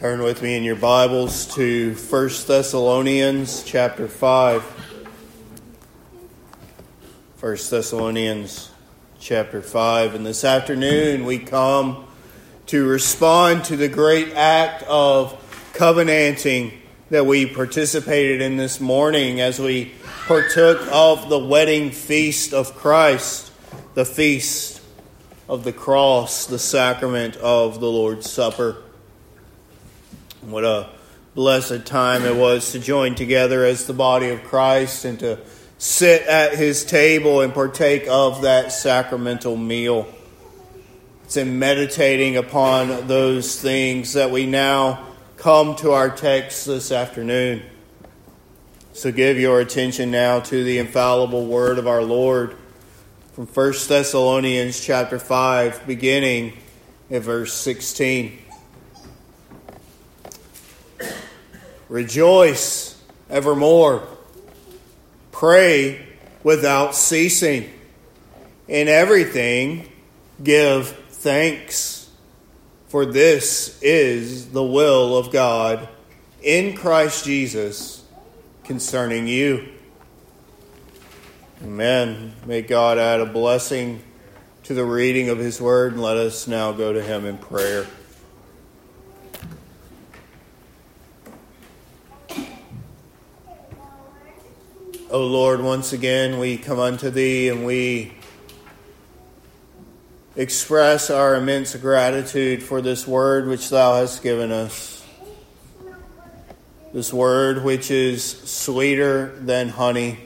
Turn with me in your Bibles to 1 Thessalonians chapter 5. 1 Thessalonians chapter 5. And this afternoon we come to respond to the great act of covenanting that we participated in this morning as we partook of the wedding feast of Christ, the feast of the cross, the sacrament of the Lord's Supper. What a blessed time it was to join together as the body of Christ and to sit at his table and partake of that sacramental meal. It's in meditating upon those things that we now come to our text this afternoon. So give your attention now to the infallible word of our Lord from 1 Thessalonians chapter 5, beginning at verse 16. Rejoice evermore. Pray without ceasing. In everything give thanks, for this is the will of God in Christ Jesus concerning you. Amen. May God add a blessing to the reading of his word, and let us now go to him in prayer. O Lord, once again we come unto thee and we express our immense gratitude for this word which thou hast given us. This word which is sweeter than honey.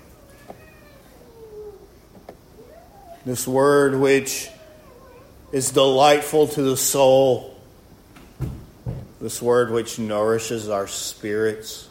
This word which is delightful to the soul. This word which nourishes our spirits.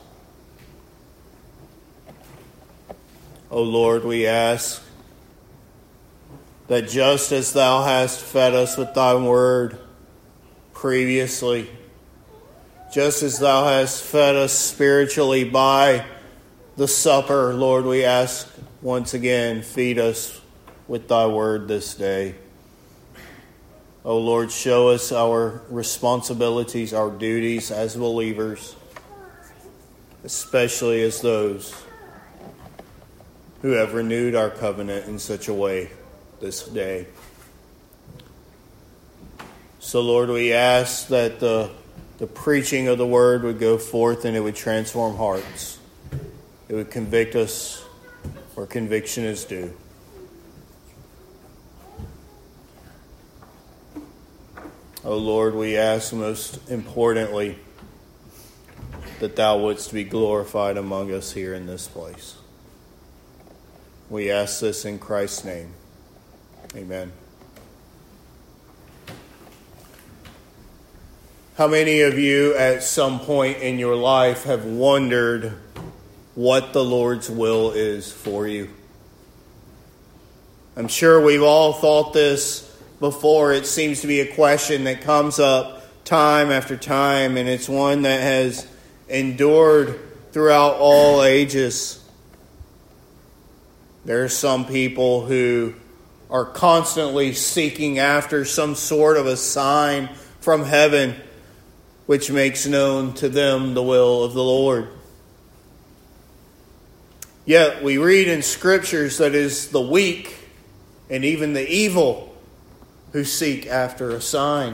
O Lord, we ask that just as thou hast fed us with thy word previously, just as thou hast fed us spiritually by the supper, Lord, we ask once again, feed us with thy word this day. O Lord, show us our responsibilities, our duties as believers, especially as those who have renewed our covenant in such a way this day. So, Lord, we ask that the preaching of the word would go forth and it would transform hearts. It would convict us where conviction is due. O Lord, we ask most importantly that thou wouldst be glorified among us here in this place. We ask this in Christ's name. Amen. How many of you at some point in your life have wondered what the Lord's will is for you? I'm sure we've all thought this before. It seems to be a question that comes up time after time, and it's one that has endured throughout all ages. There are some people who are constantly seeking after some sort of a sign from heaven which makes known to them the will of the Lord. Yet we read in Scriptures that it is the weak and even the evil who seek after a sign.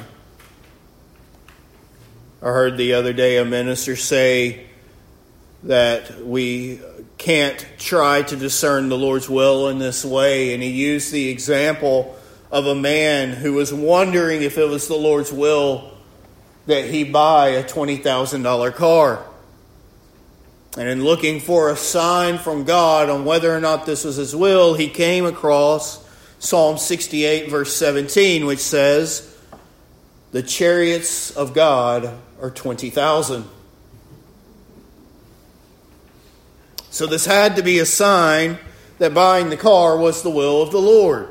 I heard the other day a minister say that we can't try to discern the Lord's will in this way. And he used the example of a man who was wondering if it was the Lord's will that he buy a $20,000 car. And in looking for a sign from God on whether or not this was his will, he came across Psalm 68 verse 17, which says, "The chariots of God are 20,000. So this had to be a sign that buying the car was the will of the Lord.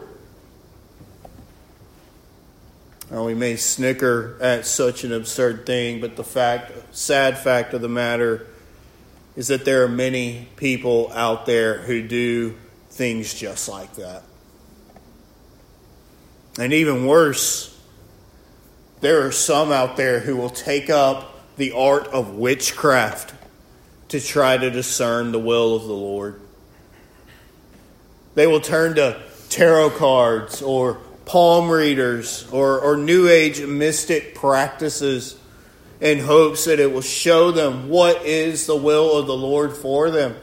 Now, we may snicker at such an absurd thing, but the sad fact of the matter is that there are many people out there who do things just like that. And even worse, there are some out there who will take up the art of witchcraft to try to discern the will of the Lord. They will turn to tarot cards or palm readers or New Age mystic practices in hopes that it will show them what is the will of the Lord for them.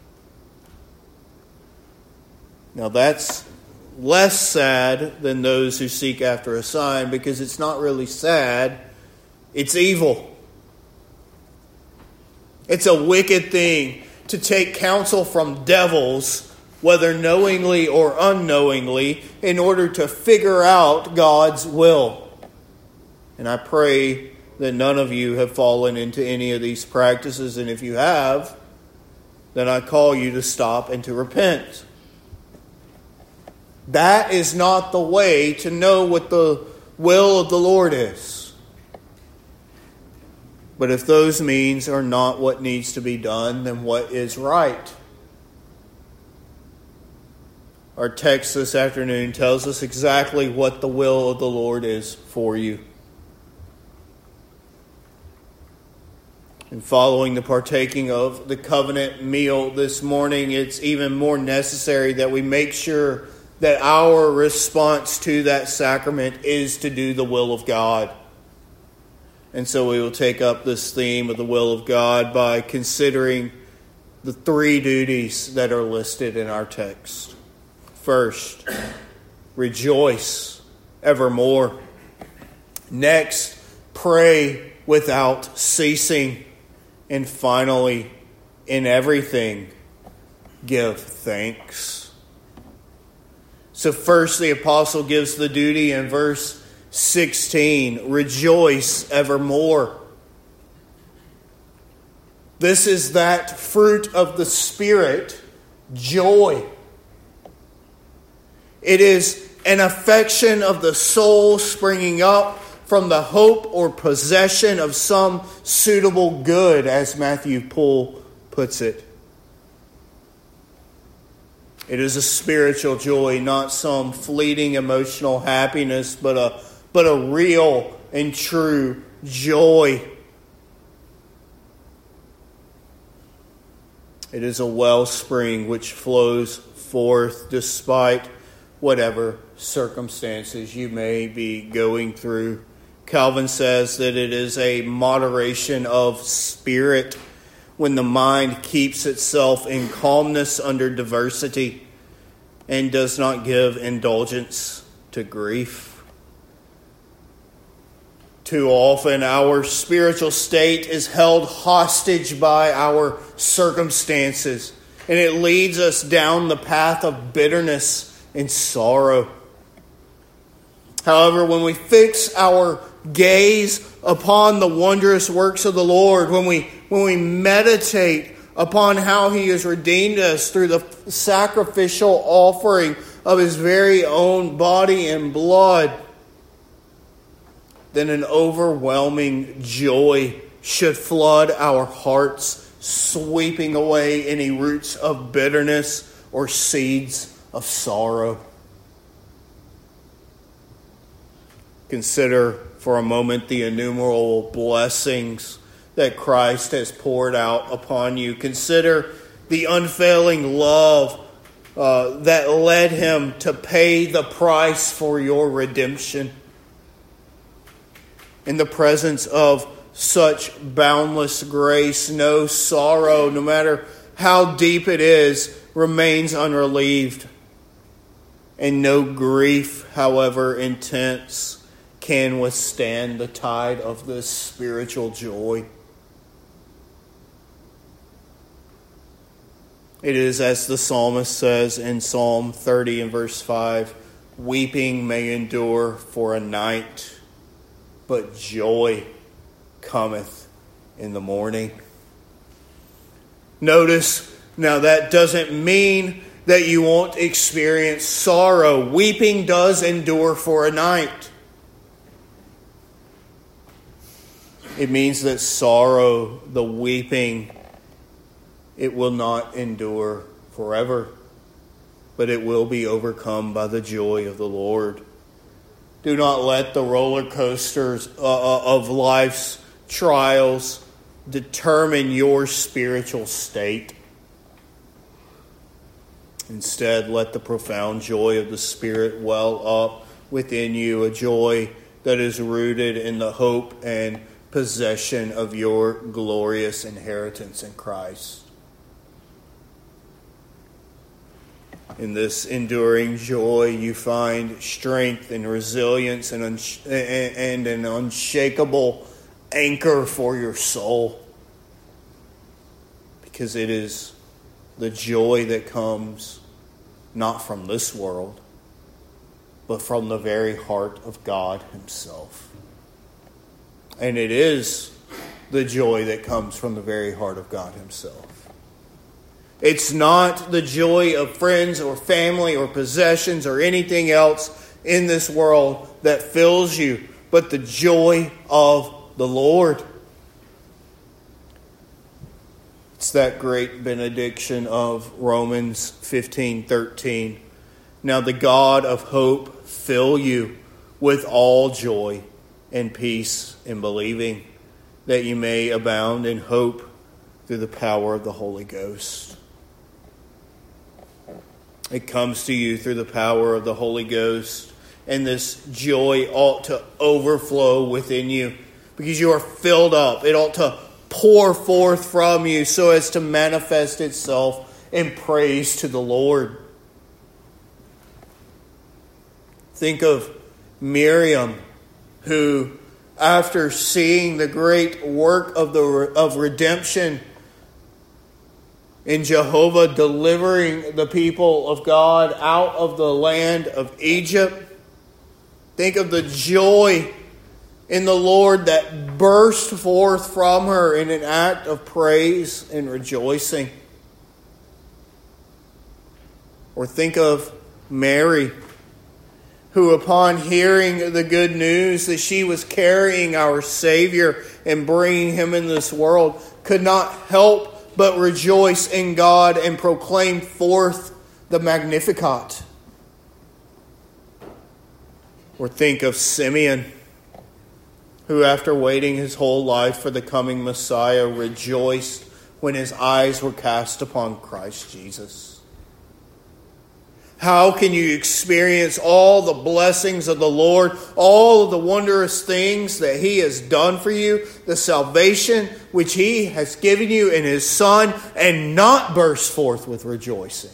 Now that's less sad than those who seek after a sign, because it's not really sad, it's evil. It's a wicked thing to take counsel from devils, whether knowingly or unknowingly, in order to figure out God's will. And I pray that none of you have fallen into any of these practices, and if you have, then I call you to stop and to repent. That is not the way to know what the will of the Lord is. But if those means are not what needs to be done, then what is right? Our text this afternoon tells us exactly what the will of the Lord is for you. And following the partaking of the covenant meal this morning, it's even more necessary that we make sure that our response to that sacrament is to do the will of God. And so we will take up this theme of the will of God by considering the three duties that are listed in our text. First, rejoice evermore. Next, pray without ceasing. And finally, in everything, give thanks. So first, the apostle gives the duty in verse 16, rejoice evermore. This is that fruit of the Spirit, joy. It is an affection of the soul springing up from the hope or possession of some suitable good, as Matthew Poole puts it. It is a spiritual joy, not some fleeting emotional happiness, but a real and true joy. It is a wellspring which flows forth despite whatever circumstances you may be going through. Calvin says that it is a moderation of spirit when the mind keeps itself in calmness under diversity and does not give indulgence to grief. Too often our spiritual state is held hostage by our circumstances, and it leads us down the path of bitterness and sorrow. However, when we fix our gaze upon the wondrous works of the Lord, when we meditate upon how He has redeemed us through the sacrificial offering of His very own body and blood, then an overwhelming joy should flood our hearts, sweeping away any roots of bitterness or seeds of sorrow. Consider for a moment the innumerable blessings that Christ has poured out upon you. Consider the unfailing love that led Him to pay the price for your redemption. In the presence of such boundless grace, no sorrow, no matter how deep it is, remains unrelieved. And no grief, however intense, can withstand the tide of this spiritual joy. It is as the psalmist says in Psalm 30 and verse 5, weeping may endure for a night, but joy cometh in the morning. Notice, now that doesn't mean that you won't experience sorrow. Weeping does endure for a night. It means that sorrow, the weeping, it will not endure forever, but it will be overcome by the joy of the Lord. Do not let the roller coasters of life's trials determine your spiritual state. Instead, let the profound joy of the Spirit well up within you, a joy that is rooted in the hope and possession of your glorious inheritance in Christ. In this enduring joy, you find strength and resilience and an unshakable anchor for your soul, because it is the joy that comes not from this world, but from the very heart of God Himself. And it is the joy that comes from the very heart of God Himself. It's not the joy of friends or family or possessions or anything else in this world that fills you, but the joy of the Lord. It's that great benediction of Romans 15:13. Now the God of hope fill you with all joy and peace in believing, that you may abound in hope through the power of the Holy Ghost. It comes to you through the power of the Holy Ghost, and this joy ought to overflow within you because you are filled up. It ought to pour forth from you so as to manifest itself in praise to the Lord. Think of Miriam, who, after seeing the great work of redemption in Jehovah delivering the people of God out of the land of Egypt, think of the joy in the Lord that burst forth from her in an act of praise and rejoicing. Or think of Mary, who upon hearing the good news that she was carrying our Savior and bringing Him in this world, could not help but rejoice in God and proclaim forth the Magnificat. Or think of Simeon, who after waiting his whole life for the coming Messiah rejoiced when his eyes were cast upon Christ Jesus. How can you experience all the blessings of the Lord, all of the wondrous things that He has done for you, the salvation which He has given you in His Son, and not burst forth with rejoicing?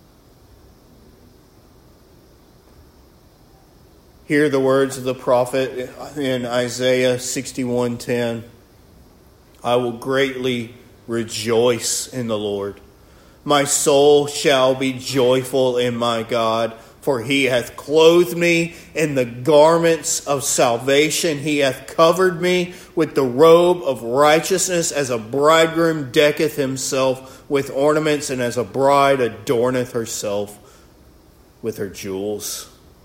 Hear the words of the prophet in Isaiah 61:10. I will greatly rejoice in the Lord. My soul shall be joyful in my God, for He hath clothed me in the garments of salvation. He hath covered me with the robe of righteousness, as a bridegroom decketh himself with ornaments, and as a bride adorneth herself with her jewels.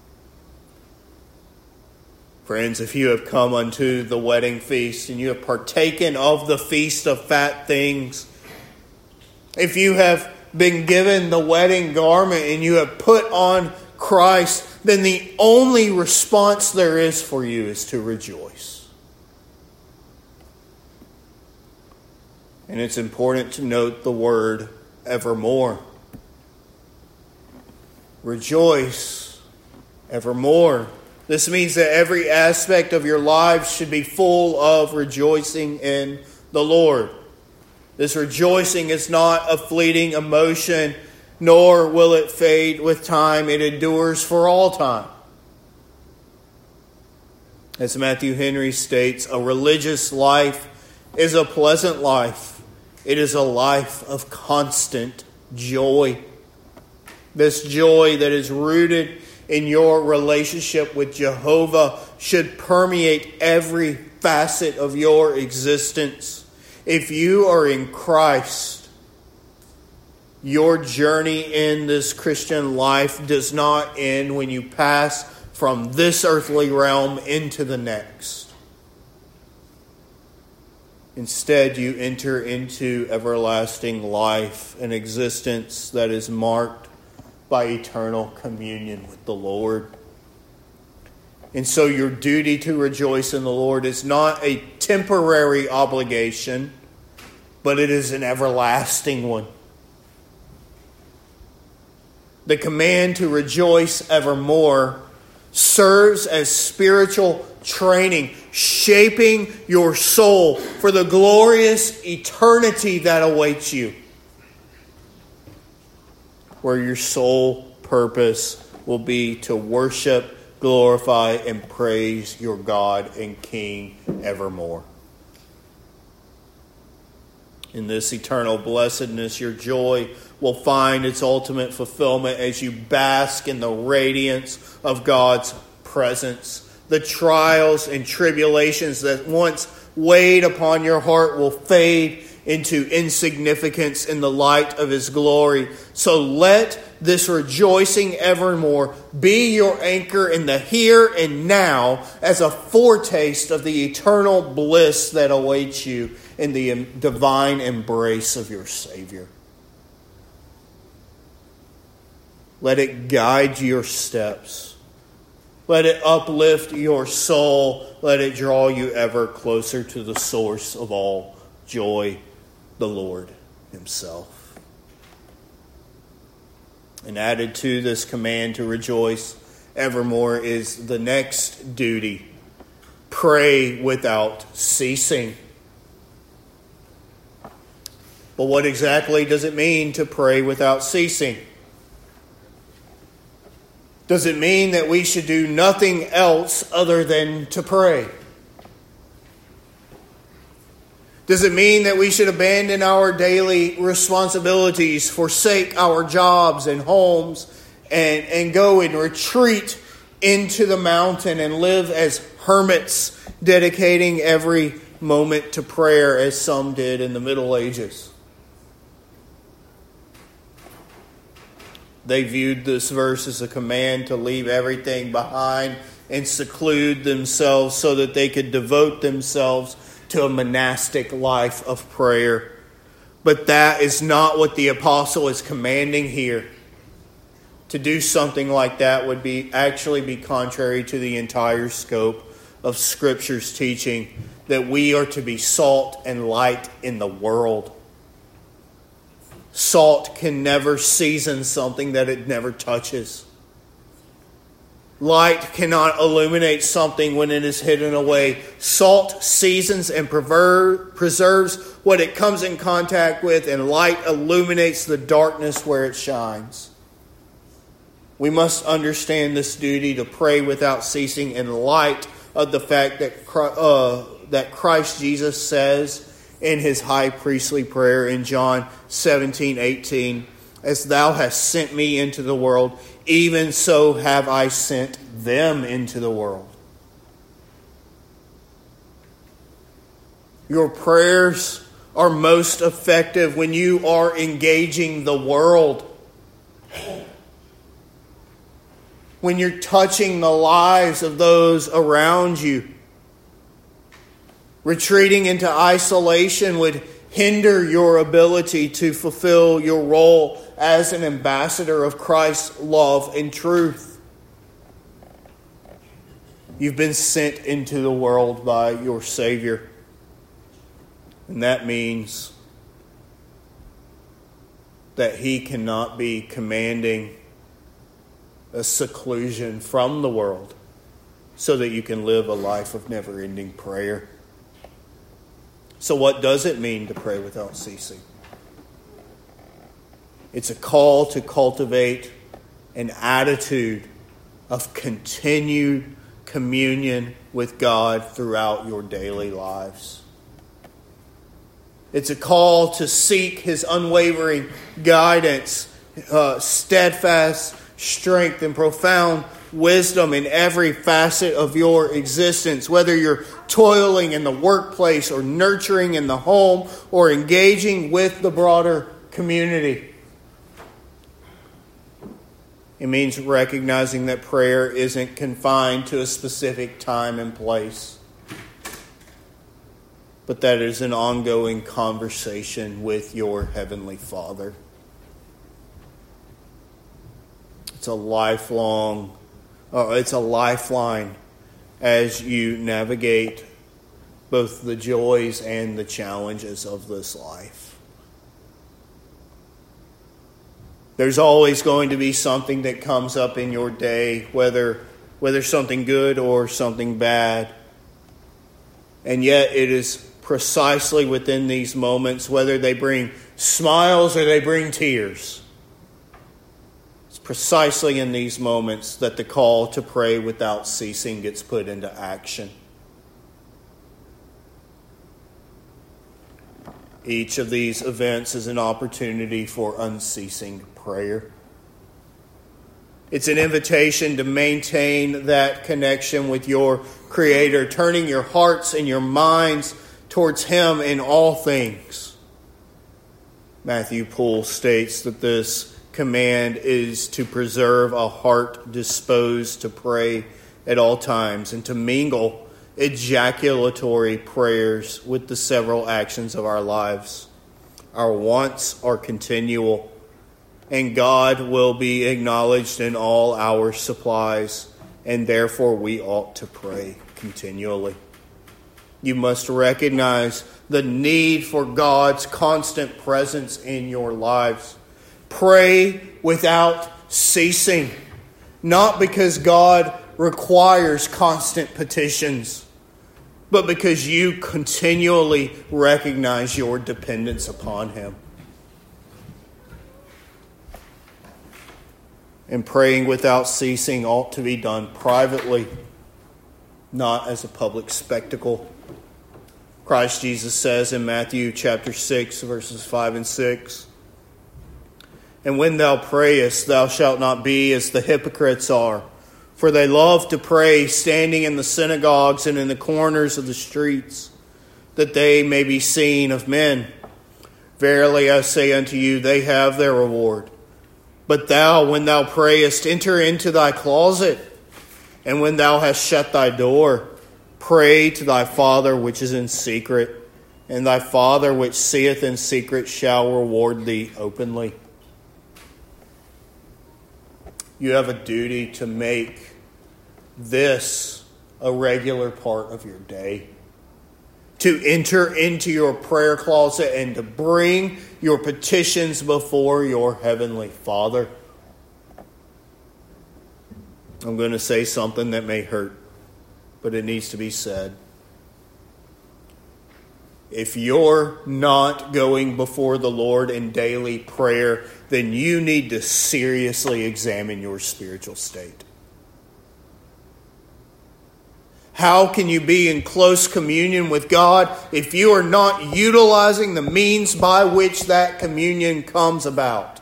Friends, if you have come unto the wedding feast and you have partaken of the feast of fat things, if you have been given the wedding garment and you have put on Christ, then the only response there is for you is to rejoice. And it's important to note the word evermore. Rejoice evermore. This means that every aspect of your lives should be full of rejoicing in the Lord. This rejoicing is not a fleeting emotion, nor will it fade with time. It endures for all time. As Matthew Henry states, a religious life is a pleasant life. It is a life of constant joy. This joy that is rooted in your relationship with Jehovah should permeate every facet of your existence. If you are in Christ, your journey in this Christian life does not end when you pass from this earthly realm into the next. Instead, you enter into everlasting life, an existence that is marked by eternal communion with the Lord. And so your duty to rejoice in the Lord is not a temporary obligation, but it is an everlasting one. The command to rejoice evermore serves as spiritual training, shaping your soul for the glorious eternity that awaits you, where your sole purpose will be to worship, glorify, and praise your God and King evermore. In this eternal blessedness, your joy will find its ultimate fulfillment as you bask in the radiance of God's presence. The trials and tribulations that once weighed upon your heart will fade into insignificance in the light of His glory. So let this rejoicing evermore be your anchor in the here and now as a foretaste of the eternal bliss that awaits you in the divine embrace of your Savior. Let it guide your steps. Let it uplift your soul. Let it draw you ever closer to the source of all joy, the Lord Himself. And added to this command to rejoice evermore is the next duty: pray without ceasing. But what exactly does it mean to pray without ceasing? Does it mean that we should do nothing else other than to pray? Does it mean that we should abandon our daily responsibilities, forsake our jobs and homes, and go and retreat into the mountain and live as hermits, dedicating every moment to prayer as some did in the Middle Ages? They viewed this verse as a command to leave everything behind and seclude themselves so that they could devote themselves to a monastic life of prayer. But that is not what the apostle is commanding here. To do something like that would actually be contrary to the entire scope of Scripture's teaching that we are to be salt and light in the world. Salt can never season something that it never touches. Light cannot illuminate something when it is hidden away. Salt seasons and preserves what it comes in contact with, and light illuminates the darkness where it shines. We must understand this duty to pray without ceasing in light of the fact that Christ Jesus says in His high priestly prayer in John 17:18, "As thou hast sent me into the world, even so have I sent them into the world." Your prayers are most effective when you are engaging the world. When you're touching the lives of those around you. Retreating into isolation would hinder your ability to fulfill your role as an ambassador of Christ's love and truth. You've been sent into the world by your Savior. And that means that He cannot be commanding a seclusion from the world so that you can live a life of never-ending prayer. So what does it mean to pray without ceasing? It's a call to cultivate an attitude of continued communion with God throughout your daily lives. It's a call to seek His unwavering guidance, steadfast strength, and profound wisdom in every facet of your existence, whether you're toiling in the workplace or nurturing in the home or engaging with the broader community. It means recognizing that prayer isn't confined to a specific time and place, but that it is an ongoing conversation with your Heavenly Father. It's a lifeline as you navigate both the joys and the challenges of this life. There's always going to be something that comes up in your day, whether something good or something bad. And yet it is precisely within these moments, whether they bring smiles or they bring tears, it's precisely in these moments that the call to pray without ceasing gets put into action. Each of these events is an opportunity for unceasing prayer. It's an invitation to maintain that connection with your Creator, turning your hearts and your minds towards Him in all things. Matthew Poole states that this command is to preserve a heart disposed to pray at all times and to mingle ejaculatory prayers with the several actions of our lives. Our wants are continual, and God will be acknowledged in all our supplies, and therefore we ought to pray continually. You must recognize the need for God's constant presence in your lives. Pray without ceasing, not because God requires constant petitions, but because you continually recognize your dependence upon Him. And praying without ceasing ought to be done privately, not as a public spectacle. Christ Jesus says in Matthew chapter 6, verses 5 and 6, "And when thou prayest, thou shalt not be as the hypocrites are, for they love to pray standing in the synagogues and in the corners of the streets, that they may be seen of men. Verily I say unto you, they have their reward. But thou, when thou prayest, enter into thy closet, and when thou hast shut thy door, pray to thy Father which is in secret, and thy Father which seeth in secret shall reward thee openly." You have a duty to make this a regular part of your day. To enter into your prayer closet and to bring your petitions before your heavenly Father. I'm going to say something that may hurt, but it needs to be said. If you're not going before the Lord in daily prayer, then you need to seriously examine your spiritual state. How can you be in close communion with God if you are not utilizing the means by which that communion comes about?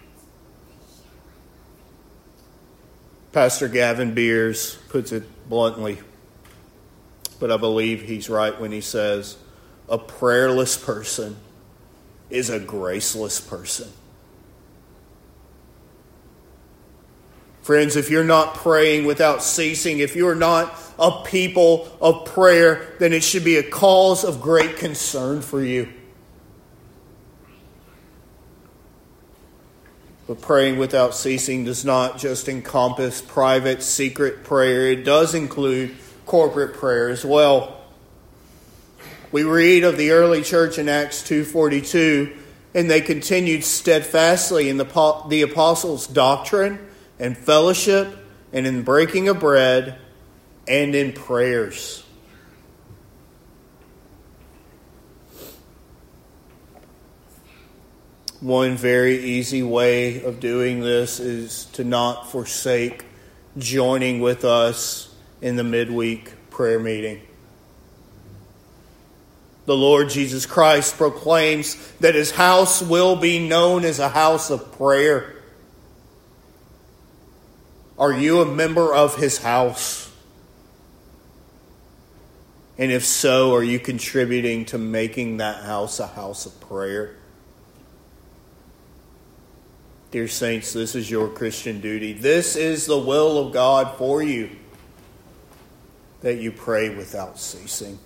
Pastor Gavin Beers puts it bluntly, but I believe he's right when he says, a prayerless person is a graceless person. Friends, if you're not praying without ceasing, if you're not a people of prayer, then it should be a cause of great concern for you. But praying without ceasing does not just encompass private, secret prayer. It does include corporate prayer as well. We read of the early church in Acts 2:42, and they continued steadfastly in the apostles' doctrine and fellowship and in breaking of bread and in prayers. One very easy way of doing this is to not forsake joining with us in the midweek prayer meeting. The Lord Jesus Christ proclaims that His house will be known as a house of prayer. Are you a member of His house? And if so, are you contributing to making that house a house of prayer? Dear saints, this is your Christian duty. This is the will of God for you, that you pray without ceasing.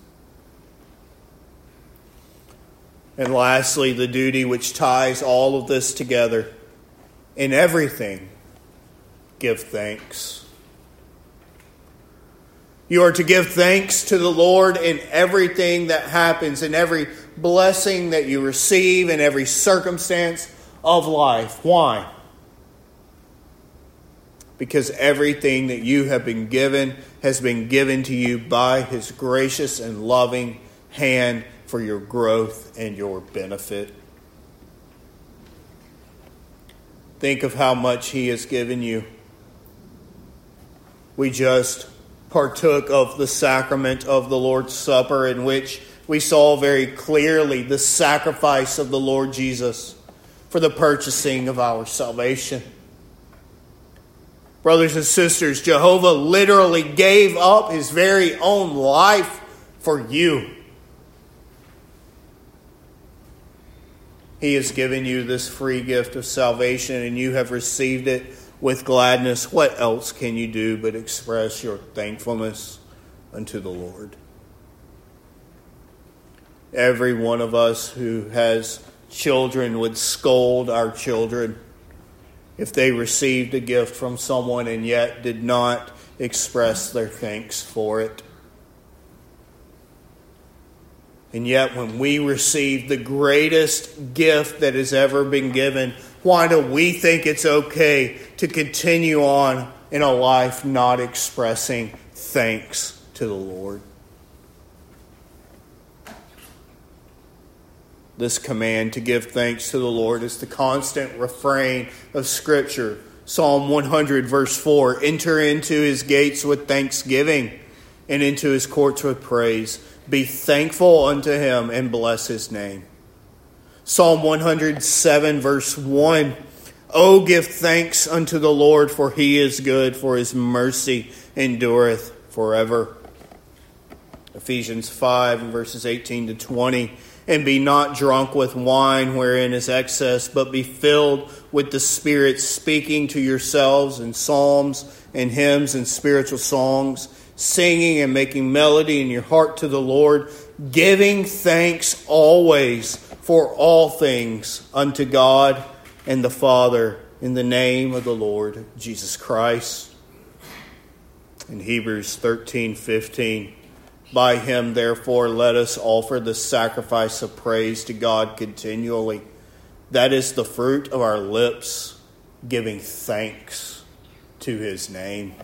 And lastly, the duty which ties all of this together. In everything, give thanks. You are to give thanks to the Lord in everything that happens, in every blessing that you receive, in every circumstance of life. Why? Because everything that you have been given has been given to you by His gracious and loving hand for your growth and your benefit. Think of how much He has given you. We just partook of the sacrament of the Lord's Supper, in which we saw very clearly the sacrifice of the Lord Jesus for the purchasing of our salvation. Brothers and sisters, Jehovah literally gave up His very own life for you. He has given you this free gift of salvation, and you have received it with gladness. What else can you do but express your thankfulness unto the Lord? Every one of us who has children would scold our children if they received a gift from someone and yet did not express their thanks for it. And yet when we receive the greatest gift that has ever been given, why do we think it's okay to continue on in a life not expressing thanks to the Lord? This command to give thanks to the Lord is the constant refrain of Scripture. Psalm 100 verse 4, enter into His gates with thanksgiving and into His courts with praise. Be thankful unto Him and bless His name. Psalm 107 verse 1, O give thanks unto the Lord, for He is good, for His mercy endureth forever. Ephesians 5 verses 18 to 20, and be not drunk with wine wherein is excess, but be filled with the Spirit, speaking to yourselves in psalms and hymns and spiritual songs, singing and making melody in your heart to the Lord, giving thanks always for all things unto God and the Father in the name of the Lord Jesus Christ. In Hebrews 13:15, by Him therefore let us offer the sacrifice of praise to God continually. That is the fruit of our lips, giving thanks to His name.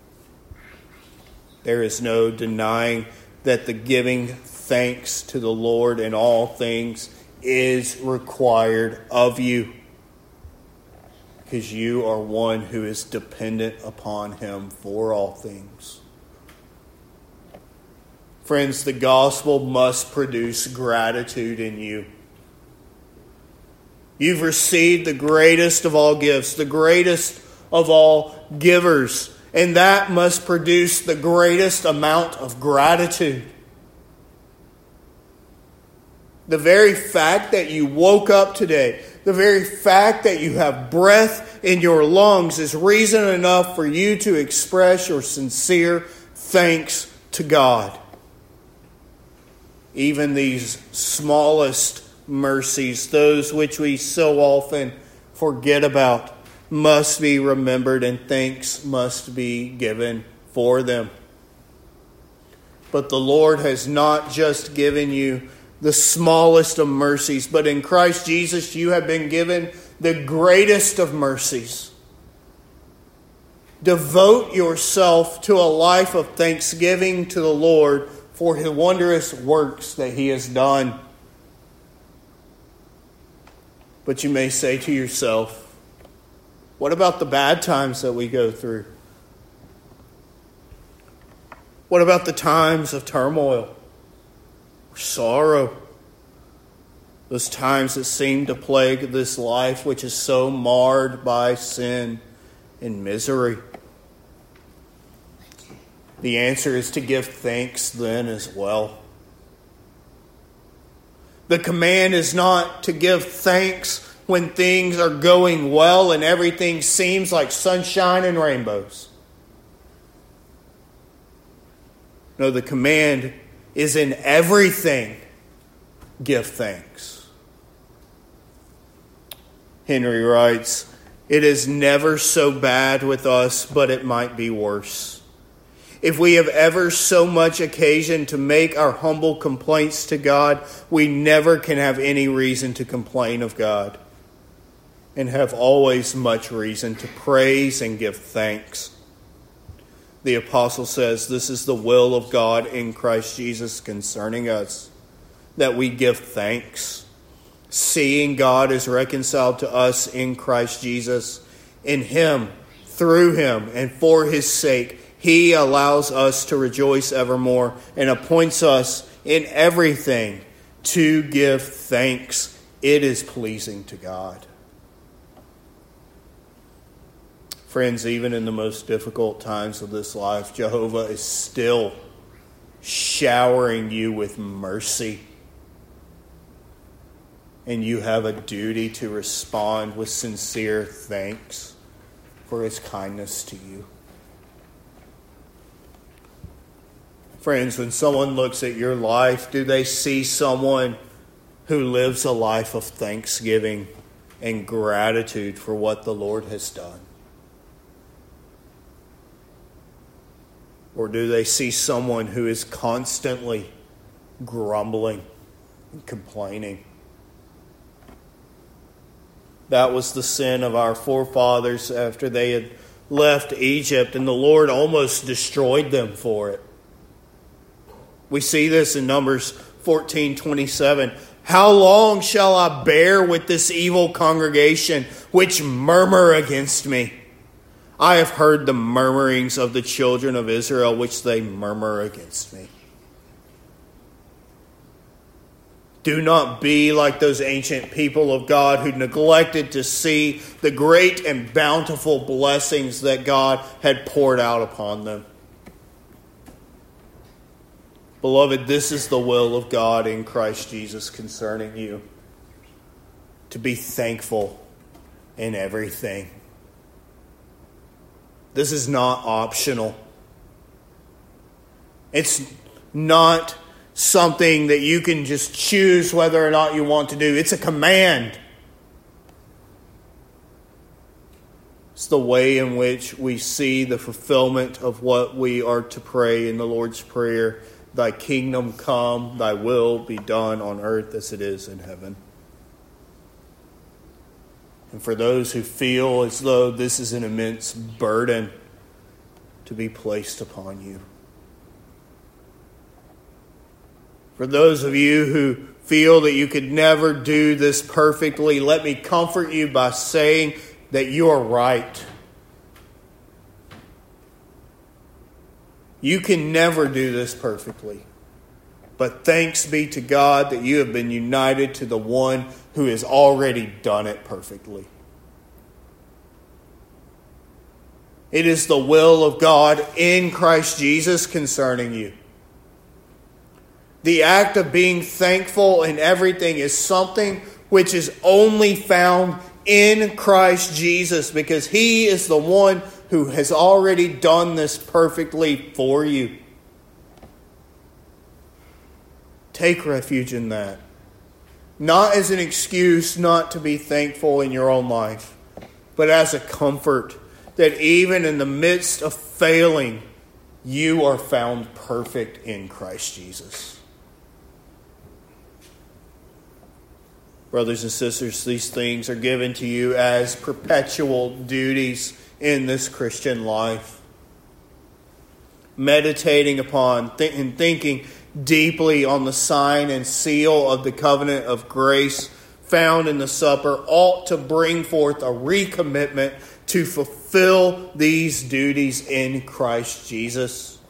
There is no denying that the giving thanks to the Lord in all things is required of you, because you are one who is dependent upon Him for all things. Friends, the gospel must produce gratitude in you. You've received the greatest of all gifts, the greatest of all givers, and that must produce the greatest amount of gratitude. The very fact that you woke up today, the very fact that you have breath in your lungs is reason enough for you to express your sincere thanks to God. Even these smallest mercies, those which we so often forget about, must be remembered and thanks must be given for them. But the Lord has not just given you the smallest of mercies, but in Christ Jesus you have been given the greatest of mercies. Devote yourself to a life of thanksgiving to the Lord for His wondrous works that He has done. But you may say to yourself, what about the bad times that we go through? What about the times of turmoil or sorrow? Those times that seem to plague this life which is so marred by sin and misery. The answer is to give thanks then as well. The command is not to give thanks when things are going well and everything seems like sunshine and rainbows. No, the command is in everything, give thanks. Henry writes, it is never so bad with us, but it might be worse. If we have ever so much occasion to make our humble complaints to God, we never can have any reason to complain of God, and have always much reason to praise and give thanks. The apostle says this is the will of God in Christ Jesus concerning us, that we give thanks, seeing God is reconciled to us in Christ Jesus. In Him, through Him, and for His sake, He allows us to rejoice evermore and appoints us in everything to give thanks. It is pleasing to God. Friends, even in the most difficult times of this life, Jehovah is still showering you with mercy. And you have a duty to respond with sincere thanks for His kindness to you. Friends, when someone looks at your life, do they see someone who lives a life of thanksgiving and gratitude for what the Lord has done? Or do they see someone who is constantly grumbling and complaining? That was the sin of our forefathers after they had left Egypt, and the Lord almost destroyed them for it. We see this in Numbers 14:27. How long shall I bear with this evil congregation which murmur against me? I have heard the murmurings of the children of Israel, which they murmur against me. Do not be like those ancient people of God who neglected to see the great and bountiful blessings that God had poured out upon them. Beloved, this is the will of God in Christ Jesus concerning you. To be thankful in everything. This is not optional. It's not something that you can just choose whether or not you want to do. It's a command. It's the way in which we see the fulfillment of what we are to pray in the Lord's Prayer. Thy kingdom come, thy will be done on earth as it is in heaven. And for those who feel as though this is an immense burden to be placed upon you. For those of you who feel that you could never do this perfectly, let me comfort you by saying that you are right. You can never do this perfectly. But thanks be to God that you have been united to the one who has already done it perfectly. It is the will of God in Christ Jesus concerning you. The act of being thankful in everything is something which is only found in Christ Jesus, because He is the one who has already done this perfectly for you. Take refuge in that. Not as an excuse not to be thankful in your own life, but as a comfort that even in the midst of failing, you are found perfect in Christ Jesus. Brothers and sisters, these things are given to you as perpetual duties in this Christian life. Meditating upon and thinking deeply on the sign and seal of the covenant of grace found in the supper ought to bring forth a recommitment to fulfill these duties in Christ Jesus.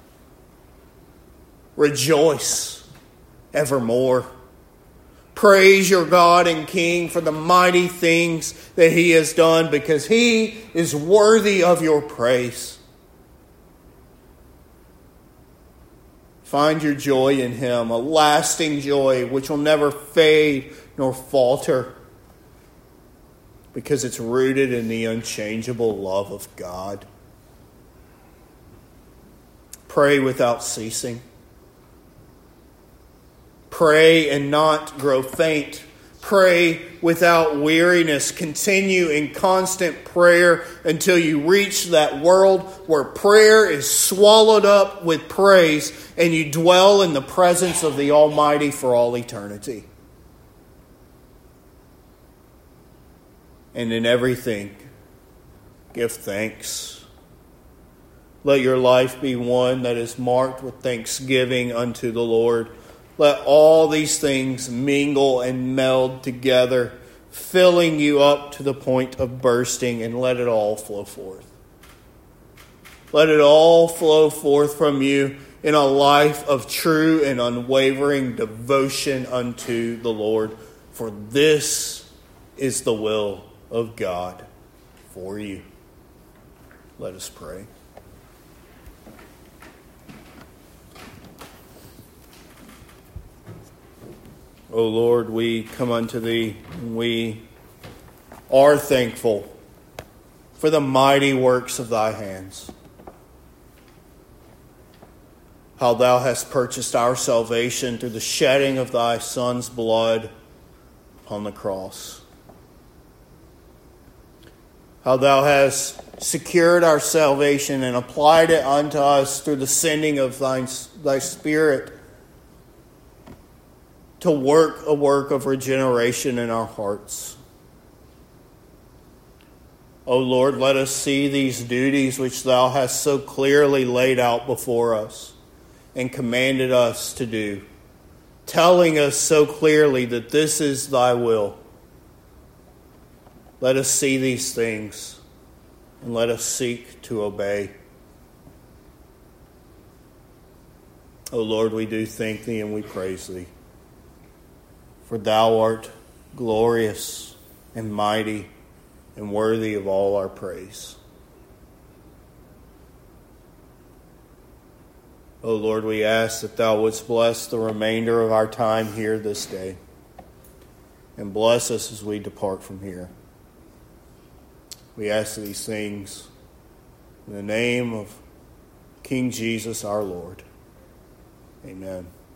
Rejoice evermore. Praise your God and King for the mighty things that He has done, because He is worthy of your praise. Find your joy in Him, a lasting joy which will never fade nor falter, because it's rooted in the unchangeable love of God. Pray without ceasing. Pray and not grow faint. Pray without weariness. Continue in constant prayer until you reach that world where prayer is swallowed up with praise and you dwell in the presence of the Almighty for all eternity. And in everything, give thanks. Let your life be one that is marked with thanksgiving unto the Lord. Let all these things mingle and meld together, filling you up to the point of bursting, and let it all flow forth. Let it all flow forth from you in a life of true and unwavering devotion unto the Lord. For this is the will of God for you. Let us pray. O Lord, we come unto Thee, and we are thankful for the mighty works of Thy hands. How Thou hast purchased our salvation through the shedding of Thy Son's blood upon the cross. How Thou hast secured our salvation and applied it unto us through the sending of Thy Spirit to work a work of regeneration in our hearts. O Lord, let us see these duties which Thou hast so clearly laid out before us and commanded us to do, telling us so clearly that this is Thy will. Let us see these things and let us seek to obey. O Lord, we do thank Thee and we praise Thee. For Thou art glorious and mighty and worthy of all our praise. O Lord, we ask that Thou wouldst bless the remainder of our time here this day. And bless us as we depart from here. We ask these things in the name of King Jesus our Lord. Amen.